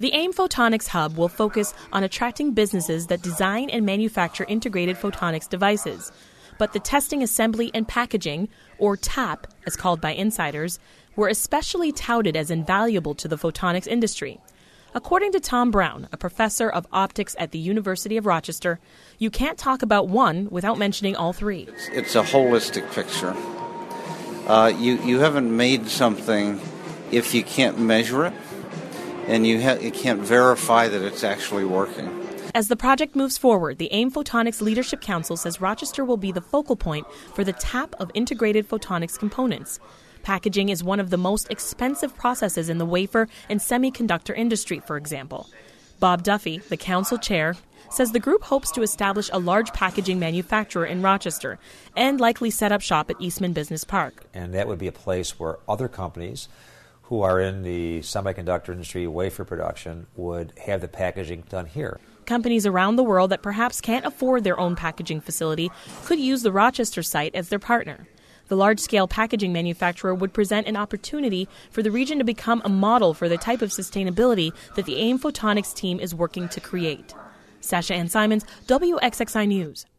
The AIM Photonics Hub will focus on attracting businesses that design and manufacture integrated photonics devices. But the testing, assembly, and packaging, or TAP, as called by insiders, were especially touted as invaluable to the photonics industry. According to Tom Brown, a professor of optics at the University of Rochester, you can't talk about one without mentioning all three. It's a holistic picture. You haven't made something if you can't measure it, and you can't verify that it's actually working. As the project moves forward, the AIM Photonics Leadership Council says Rochester will be the focal point for the TAP of integrated photonics components. Packaging is one of the most expensive processes in the wafer and semiconductor industry, for example. Bob Duffy, the council chair, says the group hopes to establish a large packaging manufacturer in Rochester and likely set up shop at Eastman Business Park. And that would be a place where other companies who are in the semiconductor industry, wafer production, would have the packaging done here. Companies around the world that perhaps can't afford their own packaging facility could use the Rochester site as their partner. The large-scale packaging manufacturer would present an opportunity for the region to become a model for the type of sustainability that the AIM Photonics team is working to create. Sasha Ann Simons, WXXI News.